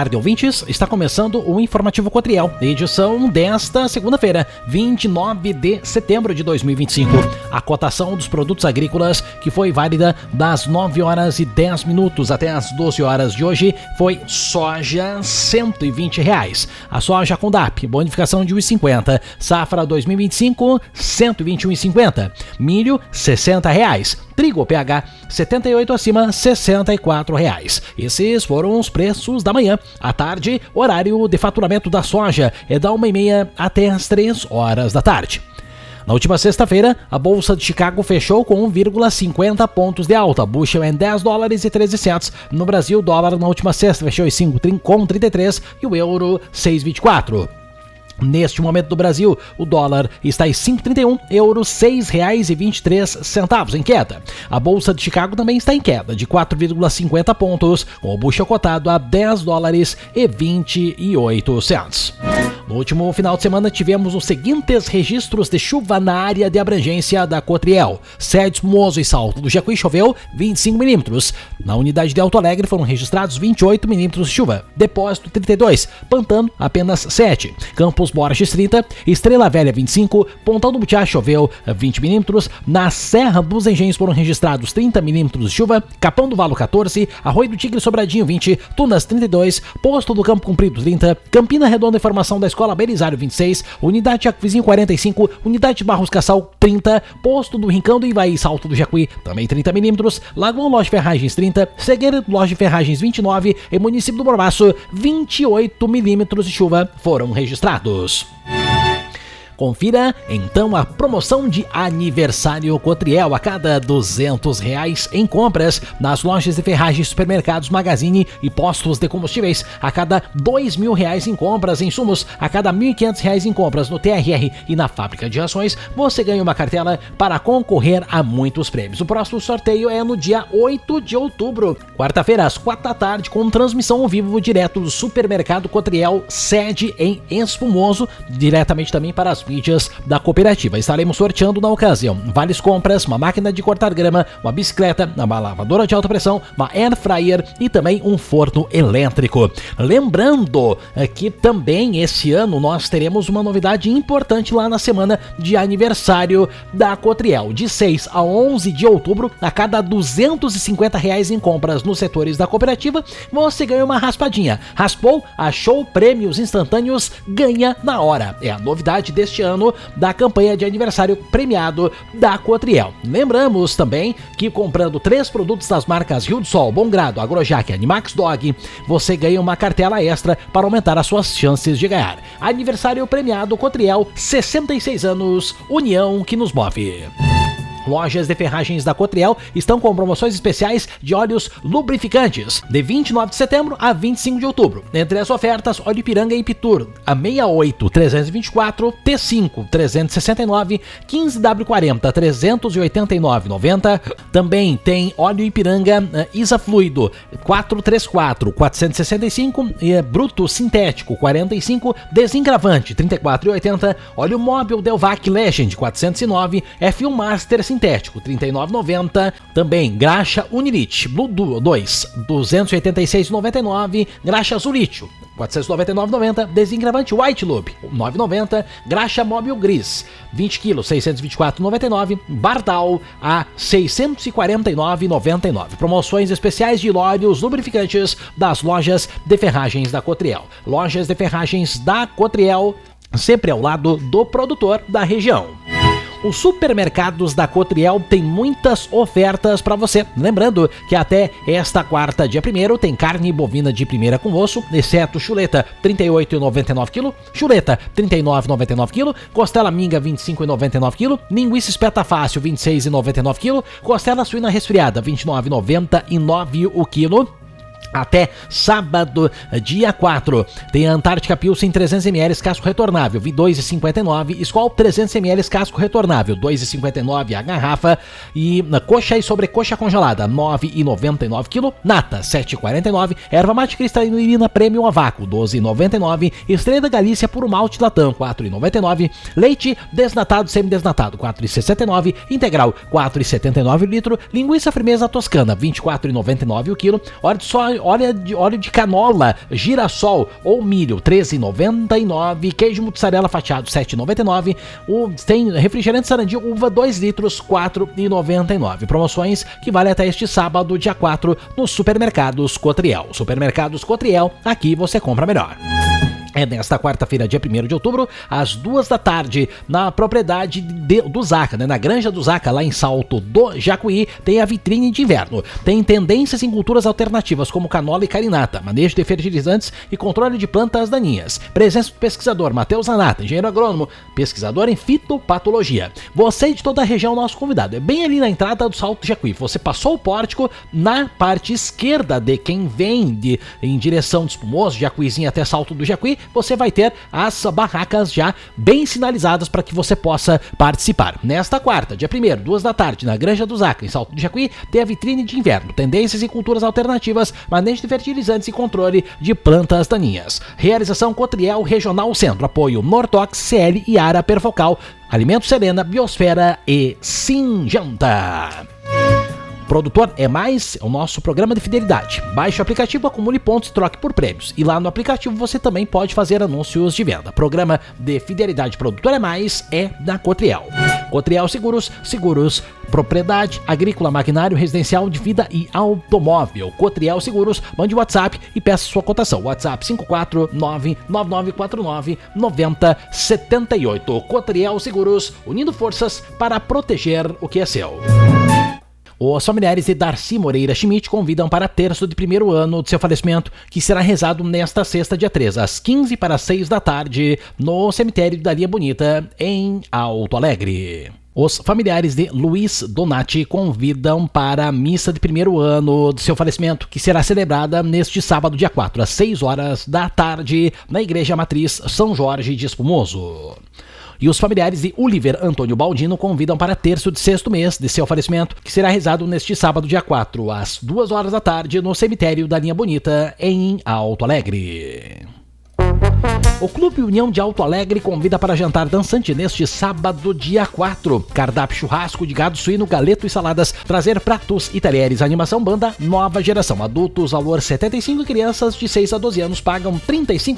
tarde, ouvintes. Está começando o Informativo Cotriel, edição desta segunda-feira, 29 de setembro de 2025. A cotação dos produtos agrícolas, que foi válida das 9 horas e 10 minutos até as 12 horas de hoje, foi soja R$ 120. A soja com DAP, bonificação de R$ 1,50. Safra 2025, R$ 121,50. Milho, R$ 60. Trigo PH 78 acima, R$ 64. Esses foram os preços da manhã. À tarde, horário de faturamento da soja é da 1h30 até as 3 horas da tarde. Na última sexta-feira, a Bolsa de Chicago fechou com 1,50 pontos de alta. Bushel em $10,13. No Brasil, o dólar na última sexta fechou em 5,33 e o euro 6,24. Neste momento do Brasil, o dólar está em 5,31, euros R$ 6,23 em queda. A Bolsa de Chicago também está em queda de 4,50 pontos, com o bushel cotado a $10,28. No último final de semana tivemos os seguintes registros de chuva na área de abrangência da Cotriel. Sede Espumoso e Salto do Jacuí choveu 25 milímetros. Na unidade de Alto Alegre foram registrados 28 milímetros de chuva. Depósito 32, Pantano apenas 7. Campos Borges 30, Estrela Velha 25, Pontão do Butiá choveu 20 milímetros. Na Serra dos Engenhos foram registrados 30 milímetros de chuva. Capão do Valo 14, Arroio do Tigre Sobradinho 20, Tunas 32, Posto do Campo Comprido 30, Campina Redonda Informação da Escola Belisário 26, Unidade Jacuizinho 45, Unidade de Barros Cassal 30, Posto do Rincão do Ivaí Salto do Jacuí também 30 milímetros, Lagoa Loja Ferragens 30, Cegueira Loja Ferragens 29 e Município do Borbaço 28 milímetros de chuva foram registrados. Confira então a promoção de aniversário Cotriel. A cada R$ 200 em compras nas lojas de ferragens, supermercados, Magazine e postos de combustíveis. A cada R$ 2.000 em compras em insumos. A cada R$ 1.500 em compras no TRR e na fábrica de rações, você ganha uma cartela para concorrer a muitos prêmios. O próximo sorteio é no dia 8 de outubro, quarta-feira, às 4 da tarde, com transmissão ao vivo direto do supermercado Cotriel, sede em Espumoso, diretamente também para as mídias da cooperativa. Estaremos sorteando na ocasião vales compras, uma máquina de cortar grama, uma bicicleta, uma lavadora de alta pressão, uma air fryer e também um forno elétrico. Lembrando que também esse ano nós teremos uma novidade importante lá na semana de aniversário da Cotriel. De 6 a 11 de outubro, a cada R$ 250 em compras nos setores da cooperativa, você ganha uma raspadinha. Raspou, achou prêmios instantâneos, ganha na hora. É a novidade deste ano da campanha de aniversário premiado da Cotriel. Lembramos também que comprando 3 produtos das marcas Rio do Sol, Bom Grado, Agrojac e Animax Dog, você ganha uma cartela extra para aumentar as suas chances de ganhar. Aniversário premiado Cotriel, 66 anos, união que nos move. Lojas de ferragens da Cotriel estão com promoções especiais de óleos lubrificantes de 29 de setembro a 25 de outubro. Entre as ofertas, óleo Ipiranga e Ipitur a 68 324, T5 369, 15W40 389,90. Também tem óleo Ipiranga Isa Fluido 434 465 e bruto sintético 45, desencravante 34,80. Óleo móvel Delvac Legend 409, F1 Master sintético, R$ 39,90. Também graxa Unilite Blue 2, R$ 286,99. Graxa Azulítio, R$ 499,90. Desencravante White Loop, R$ 9,90. Graxa Móvel Gris, 20 kg, R$ 624,99. Bardal a R$ 649,99. Promoções especiais de óleos lubrificantes das lojas de ferragens da Cotriel. Lojas de ferragens da Cotriel, sempre ao lado do produtor da região. Os supermercados da Cotriel têm muitas ofertas para você. Lembrando que até esta quarta, dia 1º, tem carne bovina de primeira com osso, exceto chuleta R$ 38,99 kg, chuleta R$ 39,99 kg, costela minga R$ 25,99 kg, linguiça espeta fácil R$ 26,99 kg, costela suína resfriada R$ 29,99 o quilo. Até sábado, dia 4, tem a Antártica Pilsen 300ml casco retornável, R$ 2,59, Skol 300ml casco retornável, R$ 2,59 a garrafa, e coxa e sobrecoxa congelada, R$ 9,99 kg, nata, R$ 7,49, erva mate cristalina premium a vácuo, R$ 12,99, Estrela Galícia puro malte Latam, R$ 4,99, leite desnatado semidesnatado, R$ 4,69, integral, R$ 4,79 o litro, linguiça firmeza toscana, R$ 24,99 o quilo, óleo de soja óleo de canola, girassol ou milho, R$ 13,99. Queijo mussarela fatiado, R$ 7,99. Tem refrigerante Sarandia uva 2 litros, R$ 4,99. Promoções que valem até este sábado, dia 4, nos supermercados Cotriel. Supermercados Cotriel, aqui você compra melhor. É nesta quarta-feira, dia 1º de outubro, às 2 da tarde, na propriedade do Zaca, na Granja do Zaca, lá em Salto do Jacuí, tem a vitrine de inverno. Tem tendências em culturas alternativas, como canola e carinata, manejo de fertilizantes e controle de plantas daninhas. Presença do pesquisador Matheus Zanata, engenheiro agrônomo, pesquisador em fitopatologia. Você de toda a região, nosso convidado. É bem ali na entrada do Salto do Jacuí. Você passou o pórtico, na parte esquerda de quem vem em direção de Espumoso, Jacuizinho até Salto do Jacuí, você vai ter as barracas já bem sinalizadas para que você possa participar. Nesta quarta, dia 1º, 2 da tarde, na Granja do Zaca, em Salto do Jacuí, tem a vitrine de inverno, tendências e culturas alternativas, manejo de fertilizantes e controle de plantas daninhas. Realização Cotriel Regional Centro, apoio Nortox, CL e Ara Perfocal, Alimento Serena, Biosfera e Singenta. Produtor é Mais, é o nosso programa de fidelidade. Baixe o aplicativo, acumule pontos e troque por prêmios. E lá no aplicativo você também pode fazer anúncios de venda. Programa de fidelidade Produtor é Mais é da Cotriel. Cotriel Seguros, propriedade, agrícola, maquinário, residencial, de vida e automóvel. Cotriel Seguros, mande o WhatsApp e peça sua cotação. WhatsApp 549-9949-9078. Cotriel Seguros, unindo forças para proteger o que é seu. Os familiares de Darcy Moreira Schmidt convidam para terço de 1º ano de seu falecimento, que será rezado nesta sexta, dia 3, às 15 para 6 da tarde, no cemitério da Linha Bonita, em Alto Alegre. Os familiares de Luiz Donati convidam para a missa de 1º ano de seu falecimento, que será celebrada neste sábado, dia 4, às 6 horas da tarde, na Igreja Matriz São Jorge de Espumoso. E os familiares de Oliver Antônio Baldino convidam para terço de 6º mês de seu falecimento, que será rezado neste sábado, dia 4, às 2 horas da tarde, no cemitério da Linha Bonita, em Alto Alegre. O Clube União de Alto Alegre convida para jantar dançante neste sábado, dia 4. Cardápio churrasco de gado suíno, galeto e saladas, trazer pratos e talheres. Animação banda Nova Geração. Adultos, valor 75, crianças de 6 a 12 anos pagam R$ 35.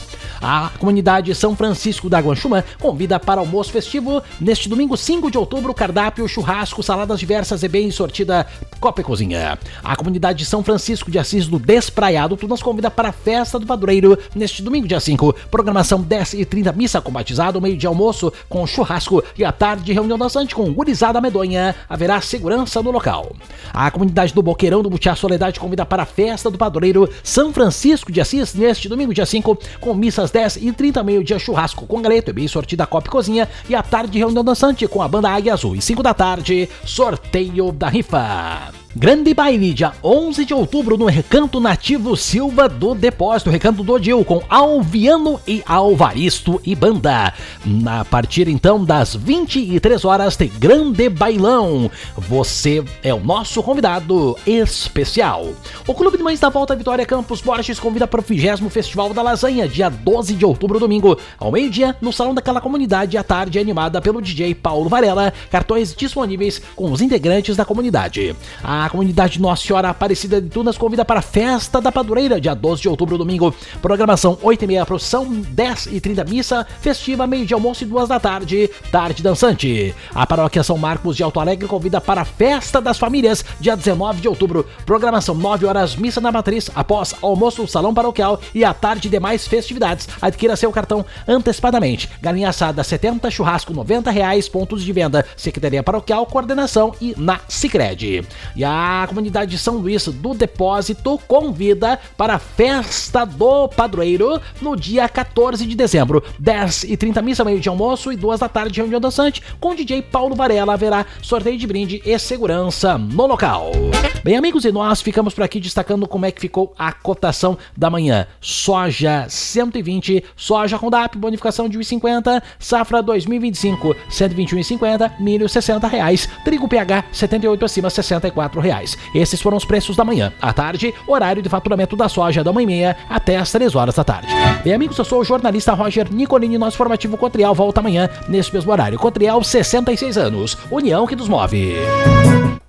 A comunidade São Francisco da Guanchumã convida para almoço festivo neste domingo 5 de outubro. Cardápio, churrasco, saladas diversas e bem sortida Copa e Cozinha. A comunidade São Francisco de Assis do Despraiado nos convida para a festa do padroeiro neste domingo, dia 5. Programação 10h30, missa com batizado, meio de almoço com churrasco e à tarde reunião dançante com gurizada medonha. Haverá segurança no local. A comunidade do Boqueirão do Butiá Soledade convida para a festa do padroeiro São Francisco de Assis neste domingo, dia 5, com missas 10h30, meio dia churrasco com galeto e bem sortida Copa e Cozinha e à tarde reunião dançante com a banda Águia Azul. E 5 da tarde, sorteio da rifa. Grande baile, dia 11 de outubro, no Recanto Nativo Silva do Depósito, Recanto do Odil, com Alviano e Alvaristo e banda. A partir então das 23 horas tem grande bailão. Você é o nosso convidado especial. O Clube de Mães da Volta Vitória Campos Borges convida para o 20º Festival da Lasanha, dia 12 de outubro, domingo, ao meio-dia, no Salão daquela Comunidade, à tarde animada pelo DJ Paulo Varela. Cartões disponíveis com os integrantes da comunidade. A comunidade Nossa Senhora Aparecida de Tunas convida para a Festa da Padureira, dia 12 de outubro, domingo. Programação 8h30, procissão, 10h30, missa festiva, meio de almoço e 2 da tarde, tarde dançante. A Paróquia São Marcos de Alto Alegre convida para a Festa das Famílias, dia 19 de outubro. Programação 9 horas, missa na Matriz, após almoço no Salão Paroquial e à tarde demais festividades. Adquira seu cartão antecipadamente. Galinha assada 70, churrasco R$90, pontos de venda, Secretaria Paroquial, Coordenação e na Sicredi. E a comunidade de São Luís do Depósito convida para a Festa do Padroeiro no dia 14 de dezembro, 10h30, missa, meio de almoço e 2 da tarde, reunião dançante com o DJ Paulo Varela. Haverá sorteio de brinde e segurança no local. Bem, amigos, e nós ficamos por aqui destacando como é que ficou a cotação da manhã. Soja 120, soja Rondap, bonificação de R$1,50, safra 2025, R$121,50, milho R$60, trigo PH 78 acima, R$64. Esses foram os preços da manhã. À tarde, horário de faturamento da soja da 1h30 até as 3 horas da tarde. Bem, amigos, eu sou o jornalista Roger Nicolini. Nosso informativo Cotriel volta amanhã nesse mesmo horário. Cotriel, 66 anos. União que nos move.